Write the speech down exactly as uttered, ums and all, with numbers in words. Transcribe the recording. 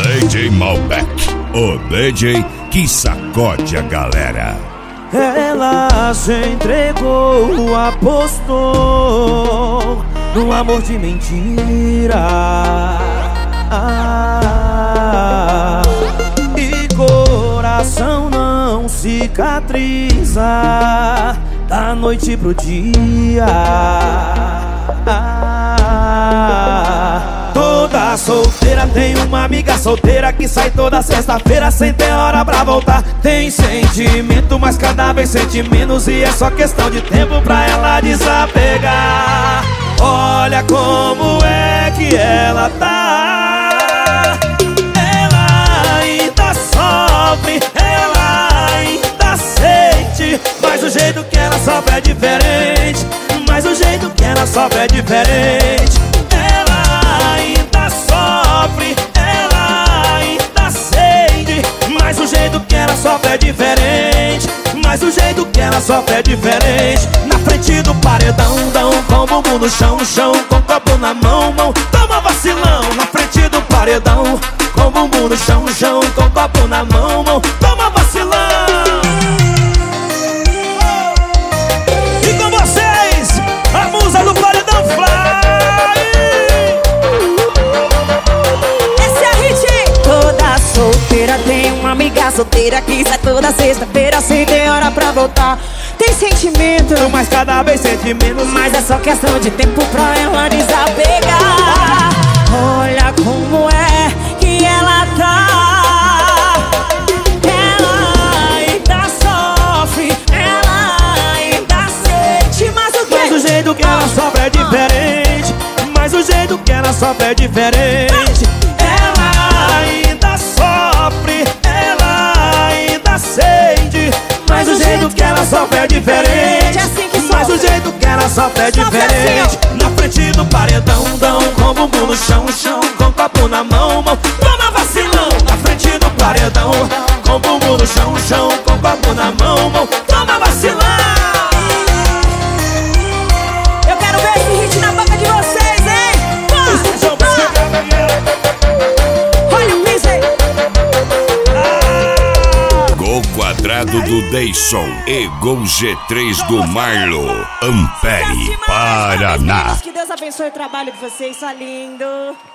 D J Malbec, o D J que sacode a galera. Ela se entregou, apostou no amor de mentira. Ah, e coração não cicatriza da noite pro dia. Ah, toda solteira tem uma amiga solteira que sai toda sexta-feira sem ter hora pra voltar. Tem sentimento, mas cada vez sente menos, e é só questão de tempo pra ela desapegar. Olha como é que ela tá. Ela ainda sofre, ela ainda sente, mas o jeito que ela sofre é diferente. Mas o jeito que ela sofre é diferente. Ela ainda sofre, ela ainda sente, mas o jeito que ela sofre é diferente. Mas o jeito que ela sofre é diferente. Na frente do paredão, dão com o bumbum no chão, chão, com o copo na mão, mão, toma vacilão. Na frente do paredão, com o bumbum no chão, chão, com o copo na mão, mão, toma vacilão. E com vocês, a musa do paredão Fly. Esse é a hit. Toda solteira tem uma amiga solteira que sai toda sexta-feira sem ter hora pra voltar. Tem sentimento, mas cada vez sente menos, mas é só questão de tempo pra ela desapegar. Olha como é que ela tá. Ela ainda sofre, ela ainda sente, mas o que? Mas o jeito que ela sofre é diferente. Mas o jeito que ela sofre é diferente. Ela ainda sofre, ela ainda sente, mas o jeito que ela sofre é diferente. Mas o jeito que ela sofre é diferente. Na frente do paredão, dão com o bumbum no chão, chão, com o copo na mão, mão, toma vacilão. Na frente do paredão, com o bumbum no chão, chão, com o copo na mão, mão, toma vacilão. Eu quero ver esse hit na boca de vocês, hein? Olha o Miser. Gol quadrado do Deison e Gol G três do Marlo, Ampere, Paraná. Que Deus abençoe o trabalho de vocês, só lindo.